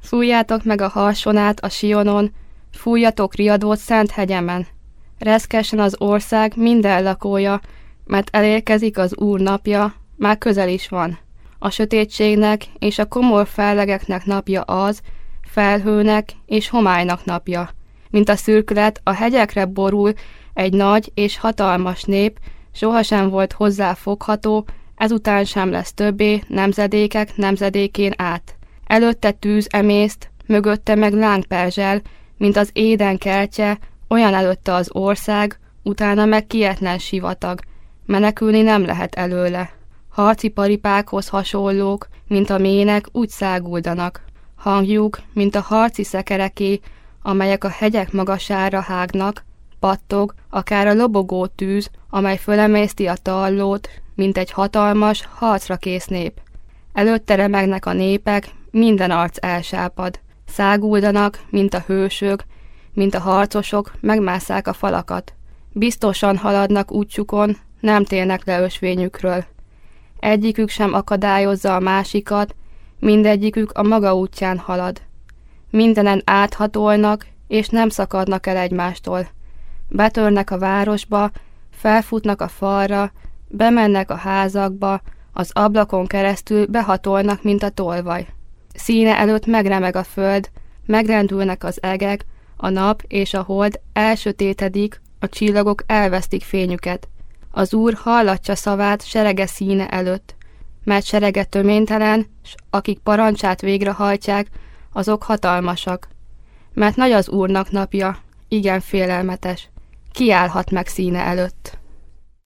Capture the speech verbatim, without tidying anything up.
Fújjátok meg a harsonát a Sionon, fújjatok riadót Szent hegyemen. Reszkessen az ország minden lakója, mert elérkezik az Úr napja, már közel is van. A sötétségnek és a komor fellegeknek napja az, felhőnek és homálynak napja. Mint a szürkület a hegyekre borul egy nagy és hatalmas nép, sohasem volt hozzáfogható, ezután sem lesz többé nemzedékek nemzedékén át. Előtte tűz emészt, mögötte meg láng perzsel, mint az Éden kertje, olyan előtte az ország, utána meg kietlen sivatag. Menekülni nem lehet előle. Harci paripákhoz hasonlók, mint a mének, úgy száguldanak. Hangjuk, mint a harci szekereké, amelyek a hegyek magasára hágnak, pattog, akár a lobogó tűz, amely fölemészti a tallót, mint egy hatalmas, harcra kész nép. Előtte remegnek a népek, minden arc elsápad. Száguldanak, mint a hősök, mint a harcosok, megmásszák a falakat. Biztosan haladnak útjukon, nem térnek le ösvényükről. Egyikük sem akadályozza a másikat, mindegyikük a maga útján halad. Mindenen áthatolnak, és nem szakadnak el egymástól. Betörnek a városba, felfutnak a falra, bemennek a házakba, az ablakon keresztül behatolnak, mint a tolvaj. Színe előtt megremeg a föld, megrendülnek az egek, a nap és a hold elsötétedik, a csillagok elvesztik fényüket. Az Úr hallatja szavát serege színe előtt, mert serege töménytelen, s akik parancsát végrehajtják, azok hatalmasak. Mert nagy az Úrnak napja, igen félelmetes, ki állhat meg színe előtt.